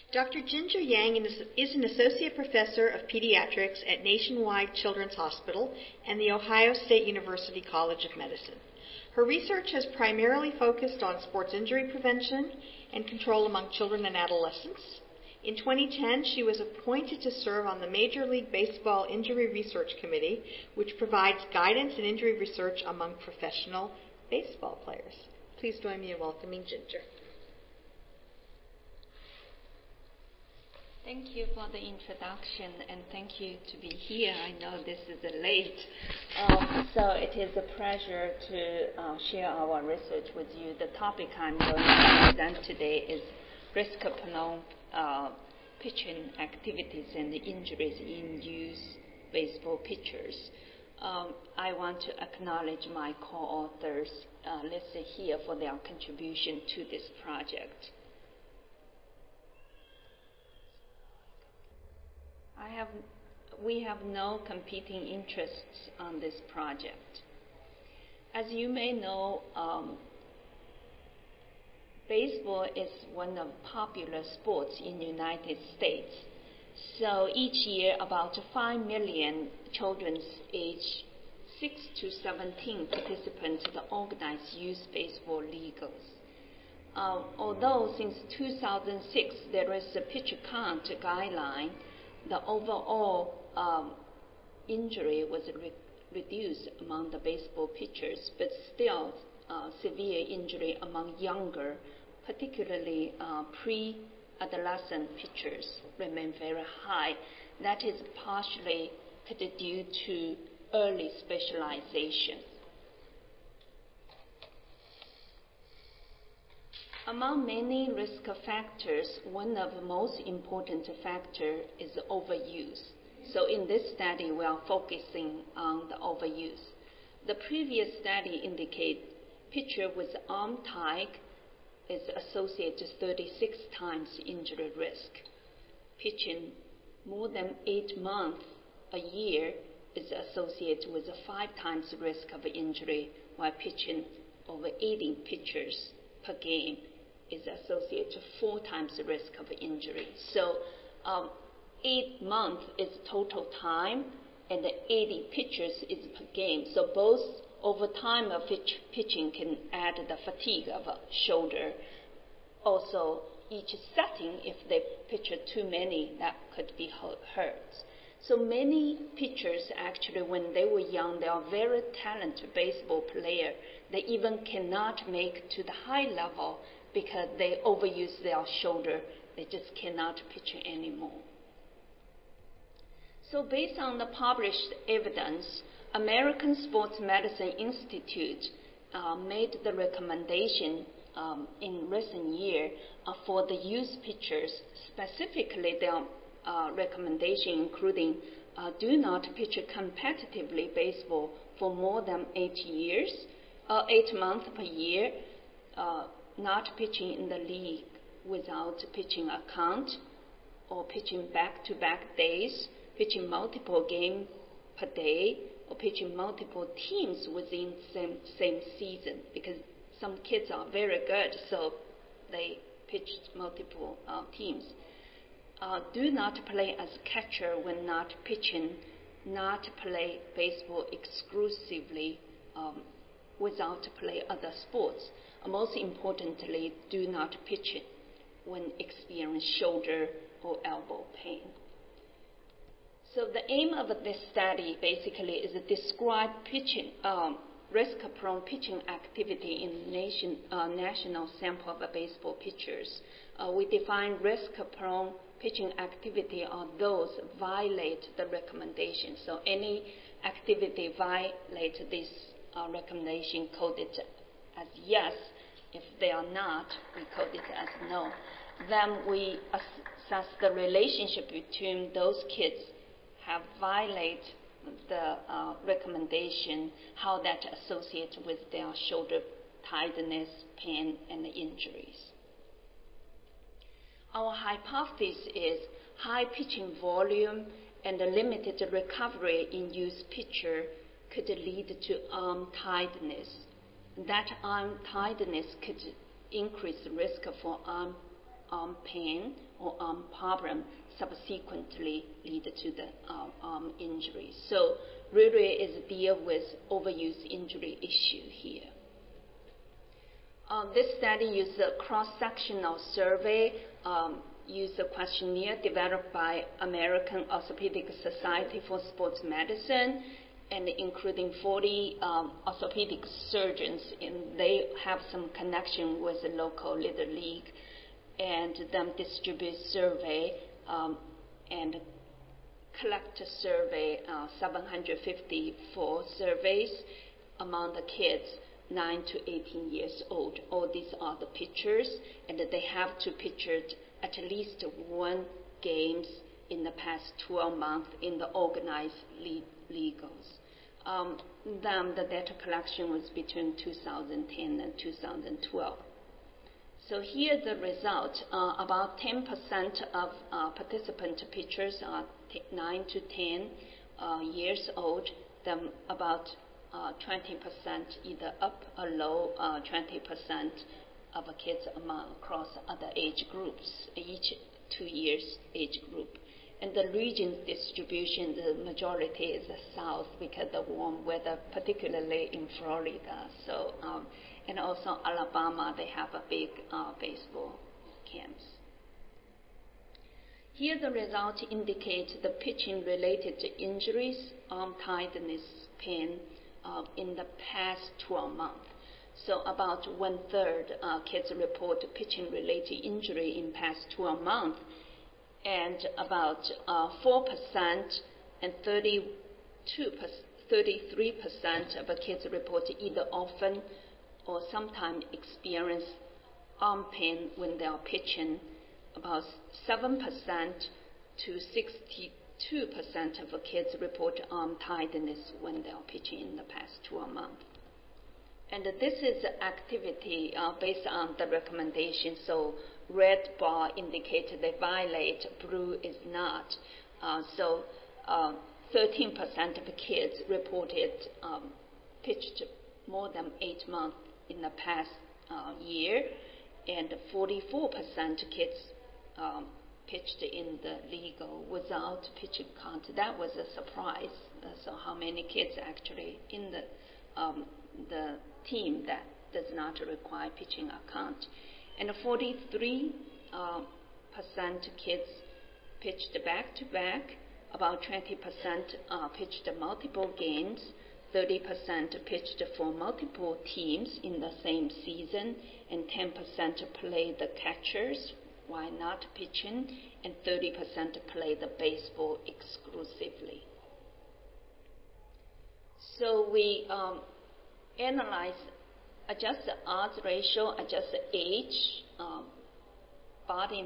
Dr. Ginger Yang is an associate professor of pediatrics at Nationwide Children's Hospital and the Ohio State University College of Medicine. Her research has primarily focused on sports injury prevention and control among children and adolescents. In 2010, she was appointed to serve on the Major League Baseball Injury Research Committee, which provides guidance and injury research among professional baseball players. Please join me in welcoming Ginger. Thank you for the introduction, and thank you to be here. I know this is late, so it is a pleasure to share our research with you. The topic I'm going to present today is risk-prone pitching activities and injuries in youth baseball pitchers. I want to acknowledge my co-authors listed here for their contribution to this project. We have no competing interests on this project. As you may know, baseball is one of popular sports in the United States. So each year, about 5 million children aged 6 to 17 participants in the organized youth baseball leagues. Although since 2006 there is a pitcher count guideline, the overall injury was reduced among the baseball pitchers, but still severe injury among younger, particularly pre-adolescent pitchers, remain very high. That is partially due to early specialization. Among many risk factors, one of the most important factors is overuse. So in this study, we are focusing on the overuse. The previous study indicated pitcher with arm tied is associated with 36 times injury risk. Pitching more than 8 months a year is associated with a 5 times risk of injury, while pitching over 80 pitchers per game is associated to 4 times the risk of injury. So 8 months is total time, and the 80 pitches is per game. So both over time of pitching can add the fatigue of a shoulder. Also, each setting, if they pitch too many, that could be hurt. So many pitchers actually, when they were young, they are very talented baseball player. They even cannot make to the high level because they overuse their shoulder. They just cannot pitch anymore. So based on the published evidence, American Sports Medicine Institute made the recommendation in recent years for the youth pitchers. Specifically, their recommendation including do not pitch competitively baseball for more than 8 months per year, not pitching in the league without pitching account, or pitching back-to-back days, pitching multiple games per day, or pitching multiple teams within same season, because some kids are very good, so they pitched multiple teams. Do not play as catcher when not pitching, not play baseball exclusively without play other sports. Most importantly, do not pitch it when experience shoulder or elbow pain. So the aim of this study basically is to describe pitching, risk-prone pitching activity in national sample of baseball pitchers. We define risk-prone pitching activity are those violate the recommendation. So any activity violate this recommendation coded as yes. If they are not, we code it as no. Then we assess the relationship between those kids have violated the recommendation, how that associates with their shoulder tightness, pain, and injuries. Our hypothesis is high pitching volume and limited recovery in youth pitcher could lead to arm tightness. That arm tightness could increase the risk for arm arm pain or arm problem subsequently lead to the arm injury. So really is deal with overuse injury issue here. This study used a cross-sectional survey, used a questionnaire developed by American Orthopedic Society for Sports Medicine, and including 40 orthopedic surgeons, and they have some connection with the local Little League, and then distribute survey and collect a survey, 754 surveys among the kids 9 to 18 years old. All these are the pictures, and they have to picture at least one games in the past 12 months in the organized legals. Then the data collection was between 2010 and 2012. So here the result, about 10% of participant pictures are 9 to 10 years old, then about 20% either up or low, 20% of kids across other age groups, each 2 years age group. And the region distribution, the majority is the south because of the warm weather, particularly in Florida. So, and also Alabama, they have a big baseball camps. Here the results indicate the pitching-related injuries, arm tightness, pain in the past 12 months. So about 1/3 kids report pitching-related injury in past 12 months, and about 4% and 33% of the kids report either often or sometimes experience arm pain when they are pitching. About 7% to 62% of the kids report arm tightness when they are pitching in the past 12 months. And this is activity based on the recommendation. So red bar indicates they violate, blue is not. So 13% of the kids reported pitched more than 8 months in the past year, and 44% kids pitched in the legal without pitching count. That was a surprise. So how many kids actually in the team that does not require pitching account? And 43% kids pitched back-to-back, about 20% pitched multiple games, 30% pitched for multiple teams in the same season, and 10% played the catchers while not pitching, and 30% played the baseball exclusively. So we analyze, adjust the odds ratio, adjust the age, body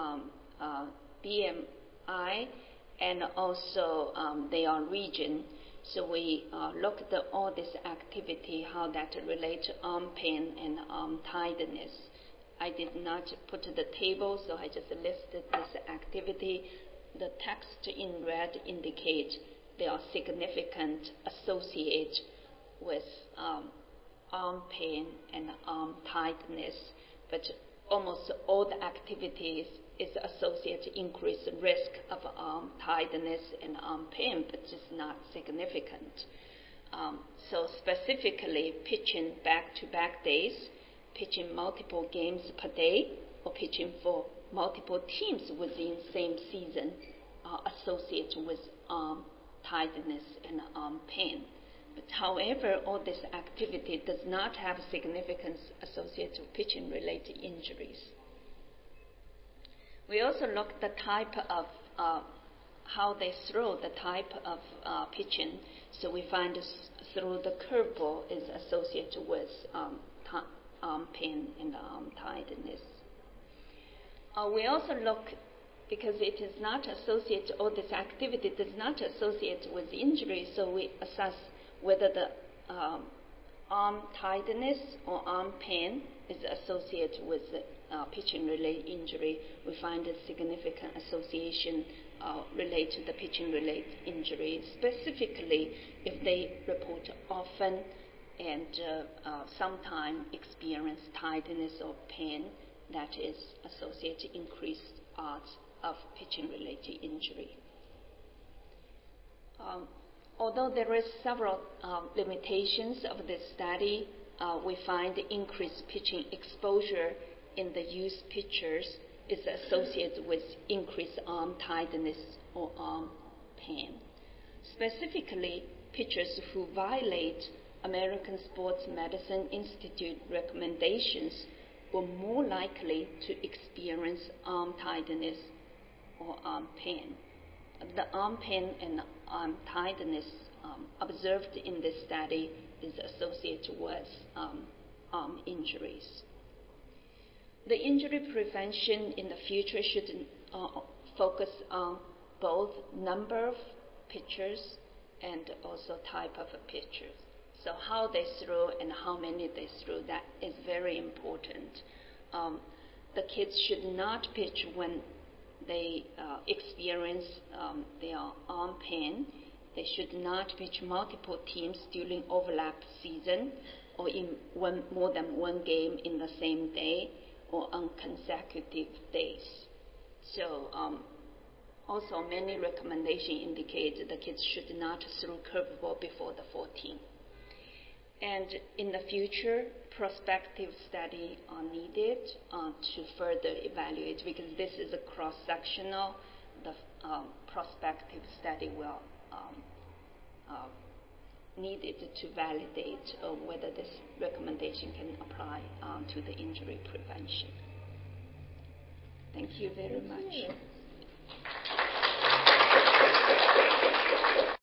BMI, and also their region. So we looked at all this activity, how that relates to arm pain and arm tightness. I did not put the table, so I just listed this activity. The text in red indicates there are significant associated with arm pain and arm tightness, but almost all the activities is associated increased risk of arm tightness and arm pain, but just not significant. So specifically, pitching back-to-back days, pitching multiple games per day, or pitching for multiple teams within same season are associated with arm tightness and arm pain. But however, all this activity does not have significance associated with pitching-related injuries. We also look at the type of how they throw, the type of pitching. So we find through the curveball is associated with arm pain and arm tightness. We also look, because it is not associated, all this activity does not associate with injury, so we assess whether the arm tightness or arm pain is associated with pitching-related injury. We find a significant association related to the pitching-related injury, specifically if they report often and sometimes experience tightness or pain that is associated increased odds of pitching-related injury. Although there is several limitations of this study, we find increased pitching exposure in the youth pitchers is associated with increased arm tightness or arm pain. Specifically, pitchers who violate American Sports Medicine Institute recommendations were more likely to experience arm tightness or arm pain. The arm pain and arm tightness observed in this study is associated with arm injuries. The injury prevention in the future should focus on both number of pitchers and also type of pitchers. So how they throw and how many they throw, that is very important. The kids should not pitch when they experience their arm pain. They should not pitch multiple teams during overlap season or in more than one game in the same day or on consecutive days. So also many recommendations indicate the kids should not throw curveball before the 14th. And in the future, prospective study are needed to further evaluate, because this is a cross-sectional. The prospective study will needed to validate whether this recommendation can apply to the injury prevention. Thank you very much.